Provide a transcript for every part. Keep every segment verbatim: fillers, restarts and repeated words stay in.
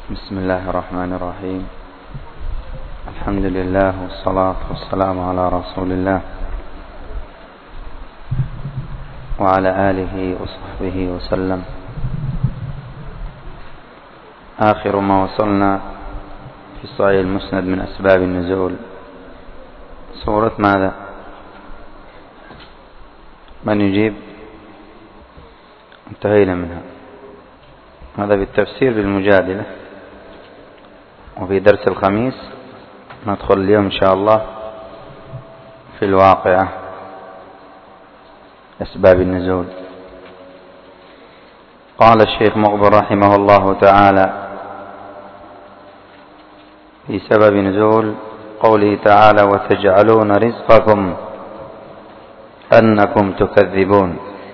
بسم الله الرحمن الرحيم. الحمد لله والصلاة والسلام على رسول الله وعلى آله وصحبه وسلم. آخر ما وصلنا في صحيح المسند من أسباب النزول سورة ماذا؟ من يجيب؟ انتهينا منها. هذا بالتفسير بالمجادلة، وفي درس الخميس ندخل اليوم إن شاء الله في الواقعة أسباب النزول. قال الشيخ مقبل رحمه الله تعالى في سبب نزول قوله تعالى: وتجعلون رزقكم أنكم تكذبون.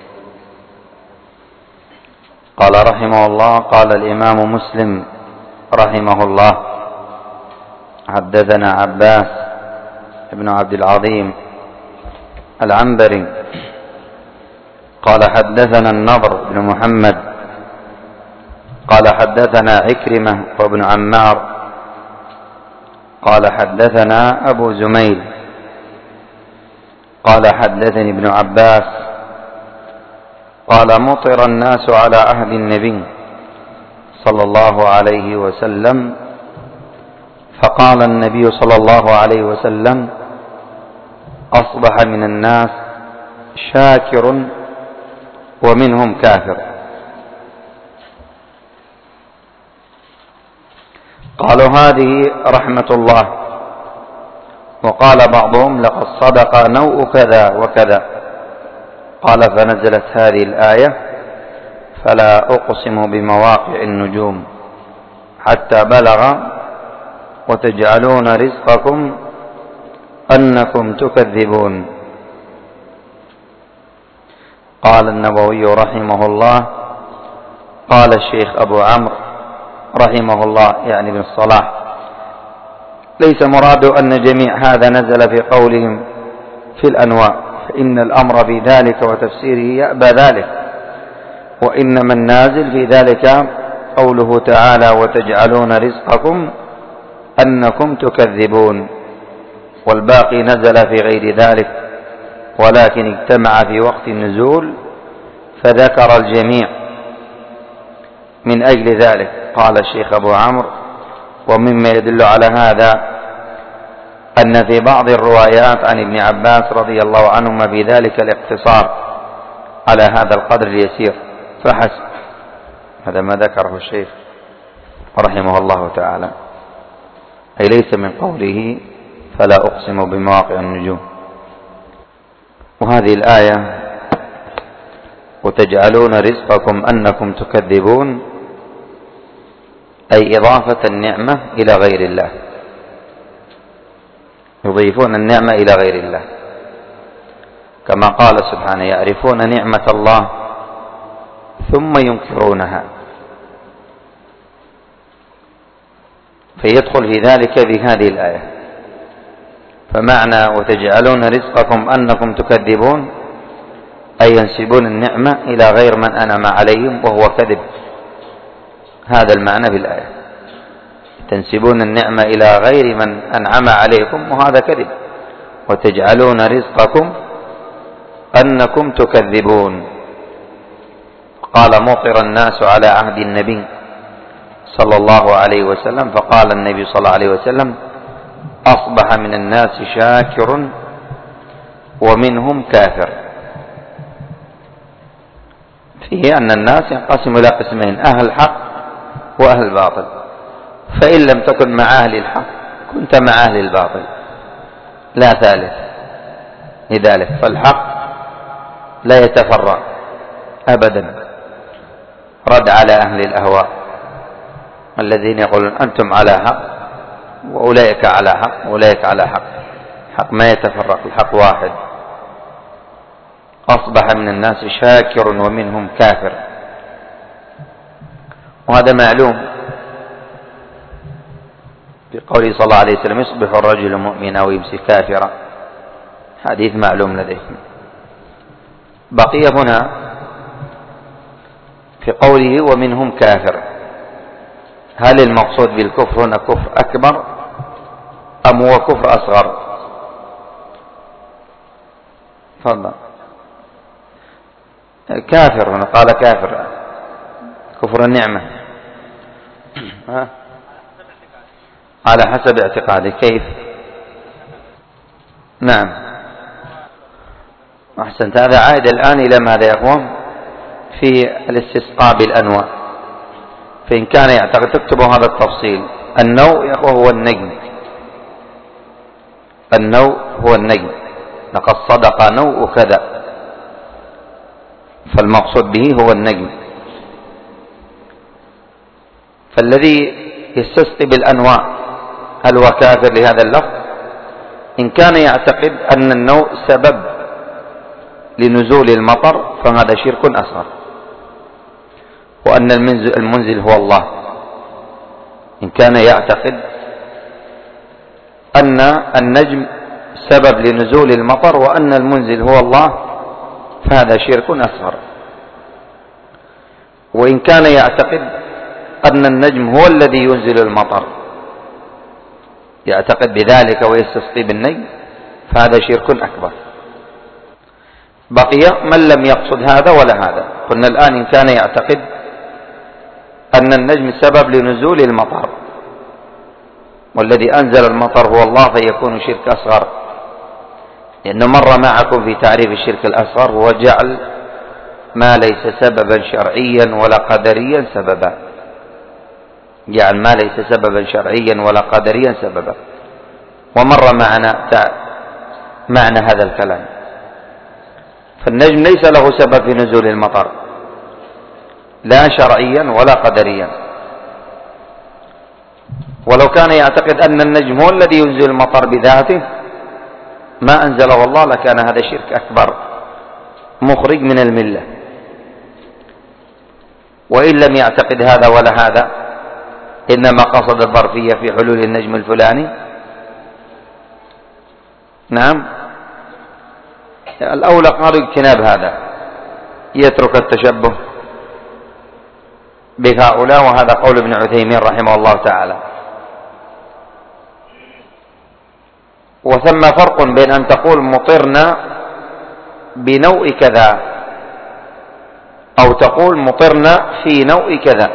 قال رحمه الله: قال الإمام مسلم رحمه الله: حدثنا عباس بن عبد العظيم العنبري قال حدثنا النضر بن محمد قال حدثنا عكرمة وابن عمار قال حدثنا أبو زميل قال حدثني ابن عباس قال: مطر الناس على عهد النبي صلى الله عليه وسلم، فقال النبي صلى الله عليه وسلم: أصبح من الناس شاكر ومنهم كافر. قالوا: هذه رحمة الله. وقال بعضهم: لقد صدق نوء كذا وكذا. قال: فنزلت هذه الآية: فلا أقسم بمواقع النجوم، حتى بلغ: وتجعلون رزقكم أنكم تكذبون. قال النووي رحمه الله: قال الشيخ أبو عمرو رحمه الله يعني بن الصلاح: ليس مراد أن جميع هذا نزل في قولهم في الأنواع، فإن الأمر في ذلك وتفسيره يأبى ذلك، وإنما النازل في ذلك قوله تعالى: وتجعلون رزقكم أنكم تكذبون، والباقي نزل في غير ذلك، ولكن اجتمع في وقت النزول فذكر الجميع من أجل ذلك. قال الشيخ أبو عمرو: ومما يدل على هذا أن في بعض الروايات عن ابن عباس رضي الله عنهما في ذلك الاقتصار على هذا القدر اليسير فحسب. هذا ما ذكره الشيخ رحمه الله تعالى، أي ليس من قوله فلا أقسم بمواقع النجوم. وهذه الآية: وتجعلون رزقكم أنكم تكذبون، أي إضافة النعمة إلى غير الله، يضيفون النعمة إلى غير الله، كما قال سبحانه: يعرفون نعمة الله ثم ينكرونها. فيدخل في ذلك بهذه الآية. فمعنى وتجعلون رزقكم أنكم تكذبون أي ينسبون النعمة إلى غير من أنعم عليهم، وهو كذب. هذا المعنى بالآية: تنسبون النعمة إلى غير من أنعم عليكم، وهذا كذب. وتجعلون رزقكم أنكم تكذبون. قال: مطر الناس على عهد النبي صلى الله عليه وسلم، فقال النبي صلى الله عليه وسلم: أصبح من الناس شاكر ومنهم كافر. فيه أن الناس ينقسم إلى قسمين: أهل حق وأهل باطل، فإن لم تكن مع أهل الحق كنت مع أهل الباطل، لا ثالث لذلك. فالحق لا يتفرع أبدا، رد على أهل الأهواء الذين يقولون أنتم على حق وأولئك على حق وأولئك على حق. حق ما يتفرق، الحق واحد. أصبح من الناس شاكر ومنهم كافر، وهذا معلوم في قوله صلى الله عليه وسلم: يصبح الرجل مؤمنا ويمسي كافرا. حديث معلوم لديكم. بقي هنا في قوله: ومنهم كافر، هل المقصود بالكفر هنا كفر أكبر أم هو كفر أصغر؟ تفضل. كافر هنا، قال كافر، كفر النعمة. ها؟ على حسب اعتقاده. كيف؟ نعم أحسنت. هذا عائد الآن إلى ماذا يا أخوان؟ في الاستسقاء بالأنواع. فإن كان يعتقد، تكتبوا هذا التفصيل، النوء يا أخوة هو النجم، النوء هو النجم، لقد صدق نوء كذا، فالمقصود به هو النجم. فالذي يستسقي بالأنواع هل هو كافر لهذا اللفظ؟ إن كان يعتقد أن النوء سبب لنزول المطر فهذا شرك أصغر، وأن المنزل هو الله. إن كان يعتقد أن النجم سبب لنزول المطر وأن المنزل هو الله فهذا شرك أصغر. وإن كان يعتقد أن النجم هو الذي ينزل المطر، يعتقد بذلك ويستسقي بالنجم، فهذا شرك أكبر. بقي من لم يقصد هذا ولا هذا. قلنا الآن إن كان يعتقد أن النجم سبب لنزول المطر والذي أنزل المطر هو الله فيكون شرك أصغر، لأنه مر معكم في تعريف الشرك الأصغر هو جعل ما ليس سببا شرعيا ولا قدريا سببا، جعل ما ليس سببا شرعيا ولا قدريا سببا، ومر معنا معنى هذا الكلام. فالنجم ليس له سبب في نزول المطر لا شرعيا ولا قدريا. ولو كان يعتقد أن النجم هو الذي ينزل المطر بذاته ما أنزله الله لكان هذا شرك أكبر مخرج من الملة. وإن لم يعتقد هذا ولا هذا، إنما قصد الظرفية في حلول النجم الفلاني، نعم، الأولى قالوا اجتناب هذا، يترك التشبه بهؤلاء، وهذا قول ابن عثيمين رحمه الله تعالى. وثم فرق بين أن تقول مطرنا بنوء كذا أو تقول مطرنا في نوء كذا.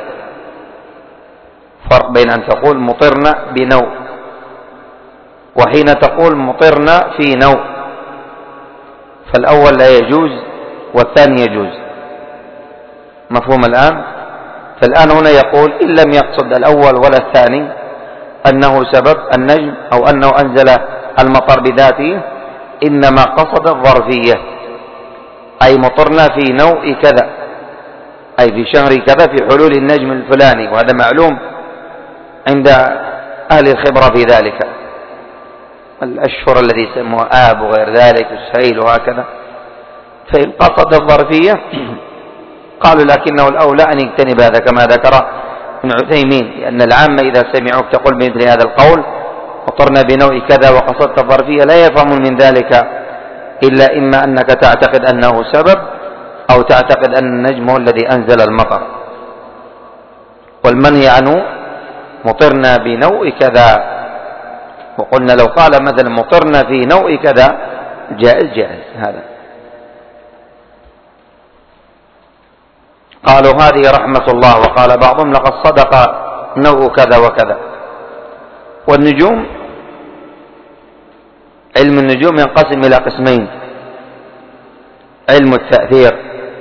فرق بين أن تقول مطرنا بنوء وحين تقول مطرنا في نوء، فالأول لا يجوز والثاني يجوز. مفهوم الآن؟ فالآن هنا يقول إن لم يقصد الأول ولا الثاني أنه سبب النجم أو أنه أنزل المطر بذاته، إنما قصد الظرفية، أي مطرنا في نوء كذا، أي في شهر كذا في حلول النجم الفلاني، وهذا معلوم عند أهل الخبرة في ذلك، الأشهر الذي يسموها آب وغير ذلك والسهيل وهكذا. فإن قصد الظرفية قالوا لكنه الأولى أن يجتنب هذا كما ذكر ابن عثيمين، لأن العامة إذا سمعوك تقول بمثل هذا القول مطرنا بنوع كذا وقصدت الظرفية لا يفهمون من ذلك إلا إما أنك تعتقد أنه سبب أو تعتقد أن النجم هو الذي أنزل المطر. والمنهي عنه مطرنا بنوع كذا. وقلنا لو قال مثلا مطرنا في نوع كذا جائز جائز هذا. قالوا هذه رحمة الله، وقال بعضهم لقد صدق نوع كذا وكذا. والنجوم، علم النجوم ينقسم إلى قسمين: علم التأثير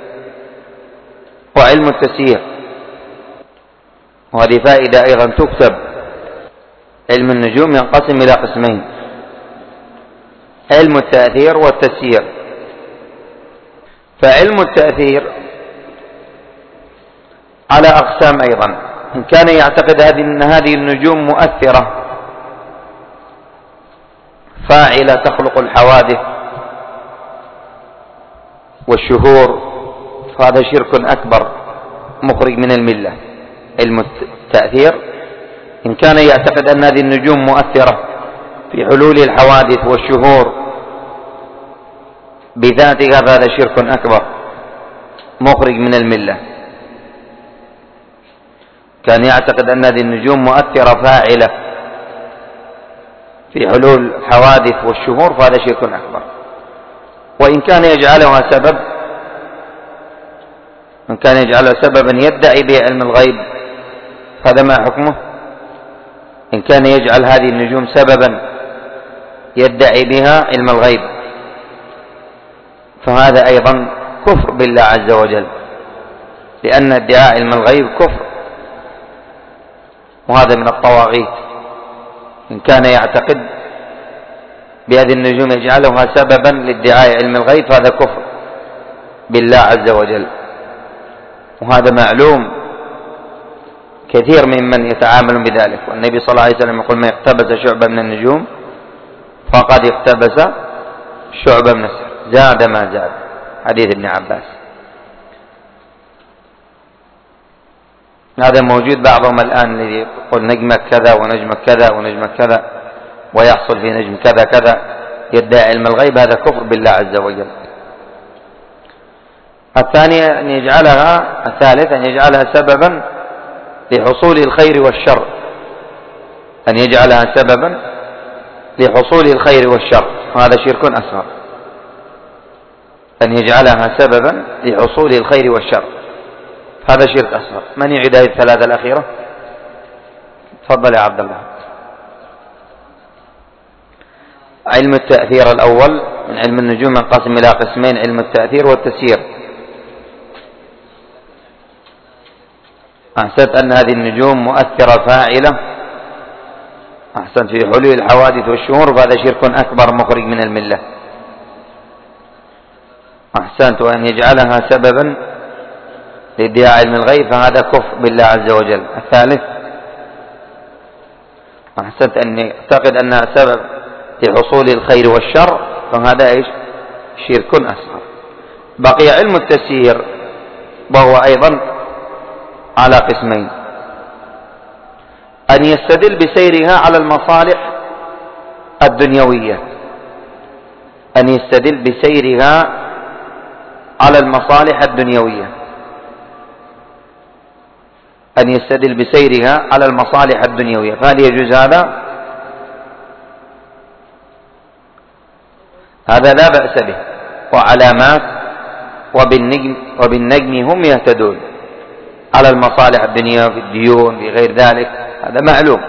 وعلم التسيير. وهذه فائدة أيضا تكتب. علم النجوم ينقسم إلى قسمين: علم التأثير والتسيير. فعلم التأثير على أقسام أيضا. إن كان يعتقد أن هذه النجوم مؤثرة فاعلة تخلق الحوادث والشهور فهذا شرك أكبر مخرج من الملة. علم التأثير إن كان يعتقد أن هذه النجوم مؤثرة في حلول الحوادث والشهور بذاتها فهذا شرك أكبر مخرج من الملة. كان يعتقد أن هذه النجوم مؤثرة فاعلة في حلول الحوادث والشهور فهذا شرك أكبر. وإن كان يجعلها سبب إن كان يجعلها سببا يدعي به علم الغيب هذا ما حكمه؟ إن كان يجعل هذه النجوم سببا يدعي بها علم الغيب فهذا أيضا كفر بالله عز وجل، لأن ادعاء علم الغيب كفر، وهذا من الطواغيت. إن كان يعتقد بهذه النجوم يجعلها سببا لادعاء علم الغيب فهذا كفر بالله عز وجل، وهذا معلوم كثير ممن يتعامل بذلك. والنبي صلى الله عليه وسلم يقول: من اقتبس شعبة من النجوم فقد اقتبس شعبة من السحر، زاد ما زاد، حديث ابن عباس. هذا موجود بعضهم الآن الذي يقول نجمك كذا ونجمك كذا ونجمك كذا ويحصل في نجم كذا كذا يدعي علم الغيب، هذا كفر بالله عز وجل. الثانية أن يجعلها الثالث أن يجعلها سببا لحصول الخير والشر، أن يجعلها سببا لحصول الخير والشر، هذا شرك أصغر. أن يجعلها سببا لحصول الخير والشر هذا شرك أصغر. من يعيد هذه الثلاثة الأخيرة؟ تفضل يا عبد الله. علم التأثير الأول من علم النجوم ينقسم إلى قسمين: علم التأثير والتسيير. أحسنت أن هذه النجوم مؤثرة فاعلة، أحسنت في حلول الحوادث والشهور فهذا شرك أكبر مخرج من الملة. أحسنت. وأن يجعلها سببا لادعاء علم الغيب فهذا كفر بالله عز وجل. الثالث أحسنت أن يعتقد أنها سبب لحصول الخير والشر فهذا إيش؟ شرك أصغر. بقي علم التسيير وهو أيضا على قسمين: أن يستدل بسيرها على المصالح الدنيوية، أن يستدل بسيرها على المصالح الدنيوية، أن يستدل بسيرها على المصالح الدنيوية، فهل يجوز هذا؟ هذا لا بأس به. وعلامات وبالنجم, وبالنجم هم يهتدون، على المصالح الدنيا في الديون في غير ذلك هذا معلوم،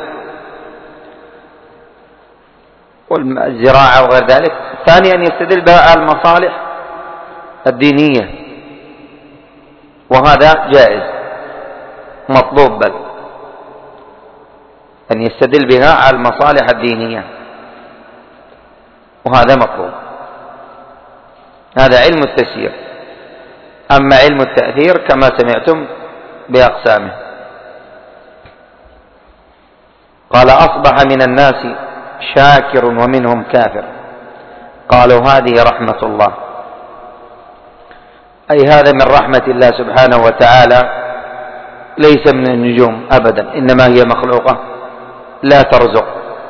والزراعة وغير ذلك. الثاني أن يستدل بها على المصالح الدينية، وهذا جائز مطلوب، بل أن يستدل بها على المصالح الدينية وهذا مطلوب. هذا علم التسيير. أما علم التأثير كما سمعتم بأقسامه. قال: أصبح من الناس شاكر ومنهم كافر. قالوا: هذه رحمة الله، أي هذا من رحمة الله سبحانه وتعالى، ليس من النجوم أبدا، إنما هي مخلوقة لا ترزق.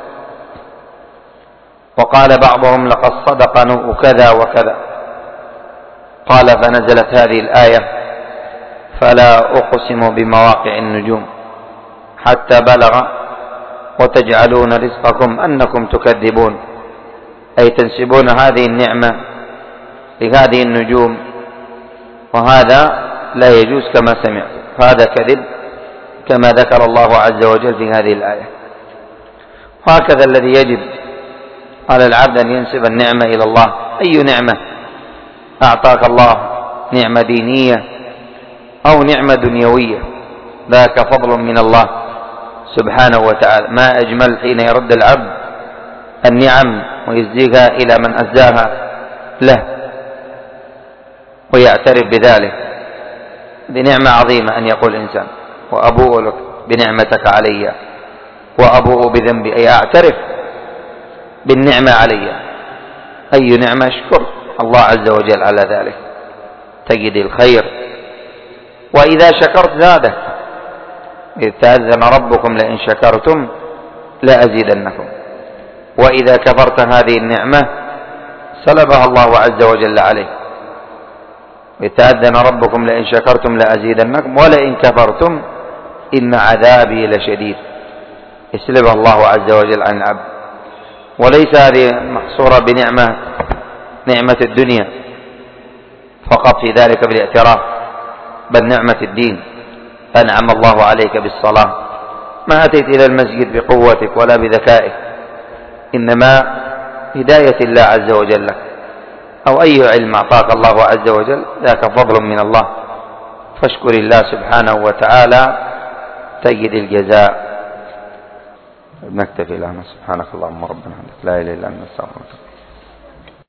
وقال بعضهم: لقد صدق نوء كذا وكذا. قال: فنزلت هذه الآية: فلا أقسم بمواقع النجوم حتى بلغ وتجعلون رزقكم أنكم تكذبون، أي تنسبون هذه النعمة لهذه النجوم، وهذا لا يجوز كما سمعت، هذا كذب كما ذكر الله عز وجل في هذه الآية. وهكذا الذي يجب على العبد أن ينسب النعمة إلى الله. أي نعمة أعطاك الله، نعمة دينية أو نعمة دنيوية، ذاك فضل من الله سبحانه وتعالى. ما أجمل حين يرد العبد النعم ويزديها إلى من أزداها له ويعترف بذلك. بنعمة عظيمة أن يقول الإنسان: وأبوء لك بنعمتك علي وأبوء بذنبي، أي أعترف بالنعمة علي. أي نعمة؟ اشكر الله عز وجل على ذلك تجد الخير، وإذا شكرت زادك. إذ تأذن ربكم لئن شكرتم لأزيدنكم. وإذا كفرت هذه النعمة سلبها الله عز وجل عليه. إذ تأذن ربكم لئن شكرتم لأزيدنكم ولئن كفرتم إن عذابي لشديد، يسلبها الله عز وجل عن العبد. وليس هذه محصورة بنعمة نعمة الدنيا فقط في ذلك بالاعتراف، بل نعمة الدين. أنعم الله عليك بالصلاة، ما أتيت إلى المسجد بقوتك ولا بذكائك، إنما هداية الله عز وجل لك، أو أي علم أعطاك الله عز وجل، ذاك فضل من الله، فاشكر الله سبحانه وتعالى تجد الجزاء. نكتفي الآن. سبحانك اللهم ربنا لا إله إلا أنت نستغفرك.